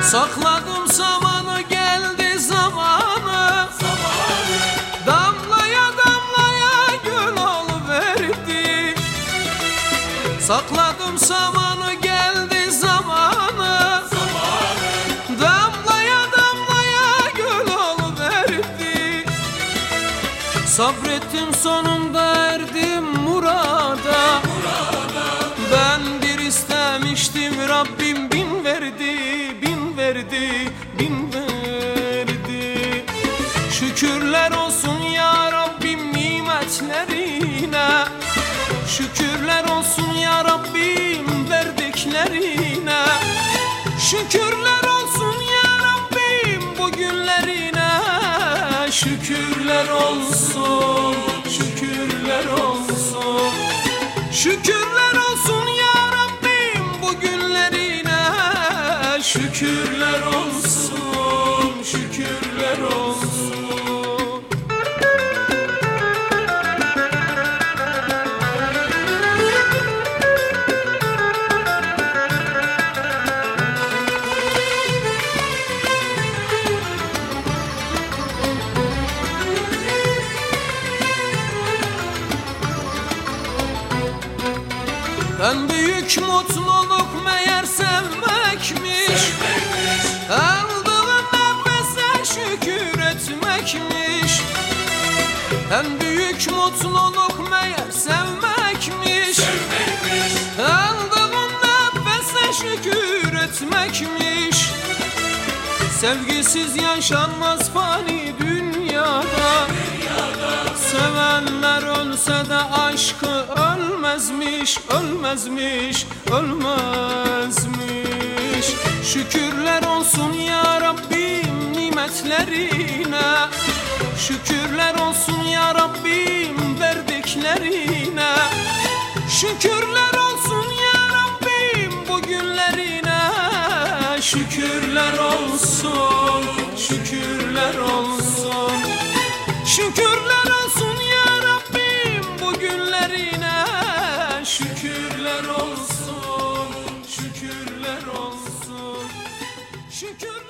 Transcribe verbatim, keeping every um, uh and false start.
Sakladım samanı, geldi zamanı, zamanı. Damlaya damlaya göl oluverdi. Sakladım samanı, geldi zamanı, zamanı. Damlaya damlaya göl oluverdi. Sabrettim, sonunda erdim murada, murada. Ben bir istemiştim, Rabbim bin verdi, bin verdi, bin verdi. Şükürler olsun ya Rabbim nimetlerine, şükürler olsun ya Rabbim verdiklerine, şükürler olsun ya Rabbim bugünlerine, şükürler olsun, şükürler olsun, şükürler olsun ya Rabbim bugünlerine, şükürler olsun, şükürler olsun. En büyük mutluluk meğer sevmekmiş, aldığın nefese şükür etmekmiş. En büyük mutluluk meğer sevmekmiş, aldığın nefese şükür etmekmiş. Sevgisiz yaşanmaz fani dünyada, sevenler ölse de aşkı ölmezmiş, ölmezmiş, ölmezmiş. Şükürler olsun ya Rabbim nimetlerine, şükürler olsun ya Rabbim verdiklerine, şükürler olsun ya Rabbim bugünlerine, şükürler olsun, şükürler olsun, şükürler olsun ya Rabbim bugünlerine, şükürler olsun, şükürler olsun, şükür